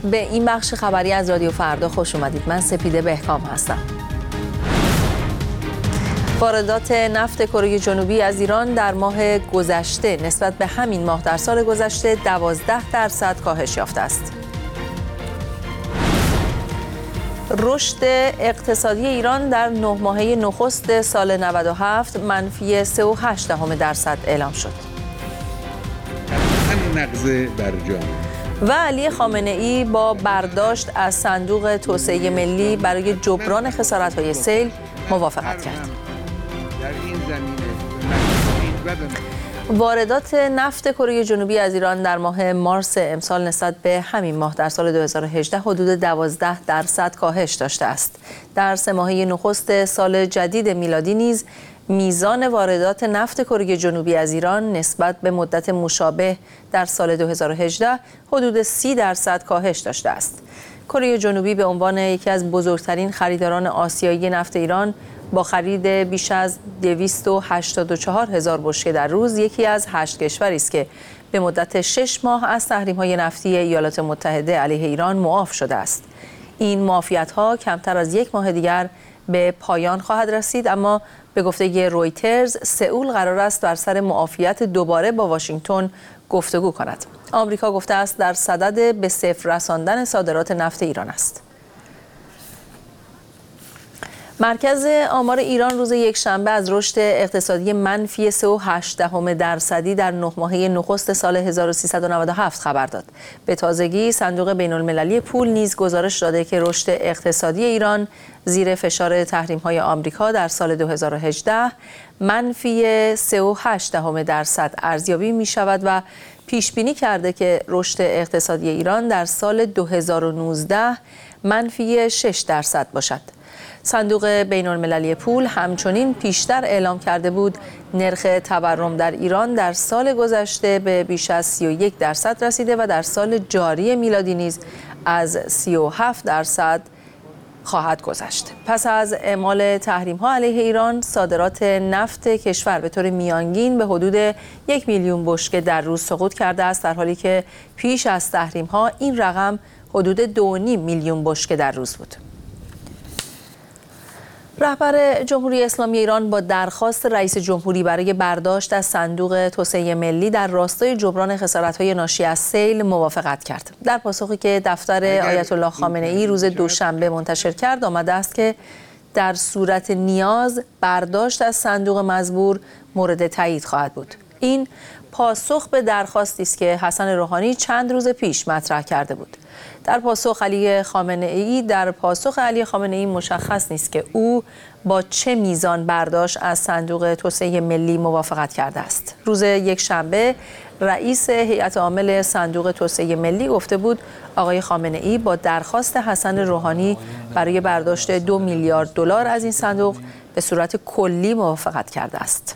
به این بخش خبری از رادیو فردا خوش اومدید. من سپیده بهکام هستم. واردات نفت کره جنوبی از ایران در ماه گذشته نسبت به همین ماه در سال گذشته 12% کاهش یافته است. رشد اقتصادی ایران در 9 ماهه نخست سال 97 منفی 3.8% اعلام شد. نقض برجام و علی خامنه‌ای با برداشت از صندوق توسعه ملی برای جبران خسارت‌های سیل موافقت کرد. در این زمینه واردات نفت کره جنوبی از ایران در ماه مارس امسال نسبت به همین ماه در سال 2018 حدود 12% کاهش داشته است. در 3 ماهه نخست سال جدید میلادی نیز میزان واردات نفت کره جنوبی از ایران نسبت به مدت مشابه در سال 2018 حدود 30% کاهش داشته است. کره جنوبی به عنوان یکی از بزرگترین خریداران آسیایی نفت ایران با خرید بیش از 284,000 بشکه در روز یکی از 8 کشوری است که به مدت 6 ماه از تحریم‌های نفتی ایالات متحده علیه ایران معاف شده است. این معافیت‌ها کمتر از 1 ماه دیگر به پایان خواهد رسید، اما به گفته رویترز سئول قرار است بر سر معافیت دوباره با واشنگتن گفتگو کند. آمریکا گفته است در صدد به صفر رساندن صادرات نفت ایران است. مرکز آمار ایران روز یکشنبه از رشد اقتصادی منفی 3.8% در 9 ماهه نخست سال 1397 خبر داد. به تازگی صندوق بین‌المللی پول نیز گزارش داده که رشد اقتصادی ایران زیر فشار تحریم‌های آمریکا در سال 2018 منفی 3.8% ارزیابی می‌شود و پیش بینی کرده که رشد اقتصادی ایران در سال 2019 منفی 6% باشد. صندوق بین‌المللی پول همچنین پیشتر اعلام کرده بود نرخ تورم در ایران در سال گذشته به بیش از 31% رسیده و در سال جاری میلادی نیز از 37% خواهد گذشت. پس از اعمال تحریم‌ها علیه ایران، صادرات نفت کشور به طور میانگین به حدود 1 میلیون بشکه در روز سقوط کرده است، در حالی که پیش از تحریم‌ها این رقم حدود 2.5 میلیون بشکه در روز بود. رهبر جمهوری اسلامی ایران با درخواست رئیس جمهوری برای برداشت از صندوق توسعه ملی در راستای جبران خسارت‌های ناشی از سیل موافقت کرد. در پاسخی که دفتر آیت الله خامنه‌ای روز دوشنبه منتشر کرد، آمده است که در صورت نیاز برداشت از صندوق مزبور مورد تایید خواهد بود. این پاسخ به درخواستی است که حسن روحانی چند روز پیش مطرح کرده بود. در پاسخ علی خامنه‌ای مشخص نیست که او با چه میزان برداشت از صندوق توسعه ملی موافقت کرده است. روز یکشنبه رئیس هیئت عامل صندوق توسعه ملی گفته بود آقای خامنه‌ای با درخواست حسن روحانی برای برداشت 2 میلیارد دلار از این صندوق به صورت کلی موافقت کرده است.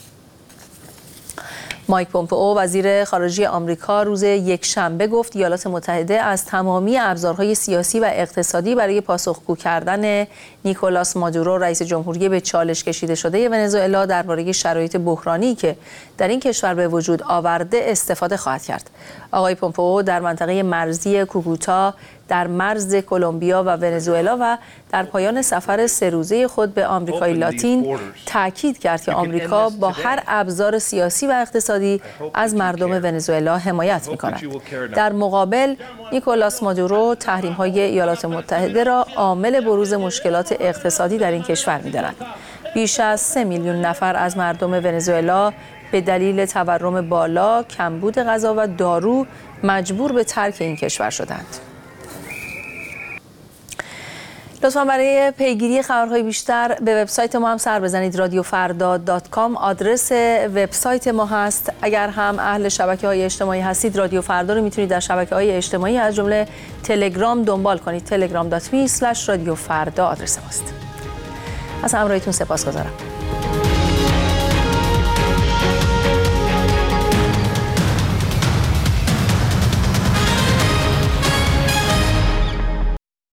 مایک پومپئو وزیر خارجه آمریکا روز یکشنبه گفت ایالات متحده از تمامی ابزارهای سیاسی و اقتصادی برای پاسخگو کردن نیکولاس مادورو رئیس جمهوری به چالش کشیده شده ونزوئلا درباره شرایط بحرانی که در این کشور به وجود آورده استفاده خواهد کرد. آقای پومپئو در منطقه مرزی کوکوتا در مرز کلمبیا و ونزوئلا و در پایان سفر 3 روزه خود به آمریکای لاتین تاکید کرد که آمریکا با هر ابزار سیاسی و اقتصادی از مردم ونزوئلا حمایت می‌کند. در مقابل نیکولاس مادورو تحریم‌های ایالات متحده را عامل بروز مشکلات اقتصادی در این کشور می‌داند. بیش از 3 میلیون نفر از مردم ونزوئلا به دلیل تورم بالا، کمبود غذا و دارو مجبور به ترک این کشور شدند. لطفاً برای پیگیری خبرهای بیشتر به وبسایت ما هم سر بزنید. radiofarda.com آدرس وبسایت ما هست. اگر هم اهل شبکه‌های اجتماعی هستید، رادیو فردا رو میتونید در شبکه‌های اجتماعی از جمله تلگرام دنبال کنید. telegram.me/radiofarda آدرس ماست. از همراهیتون سپاسگزارم.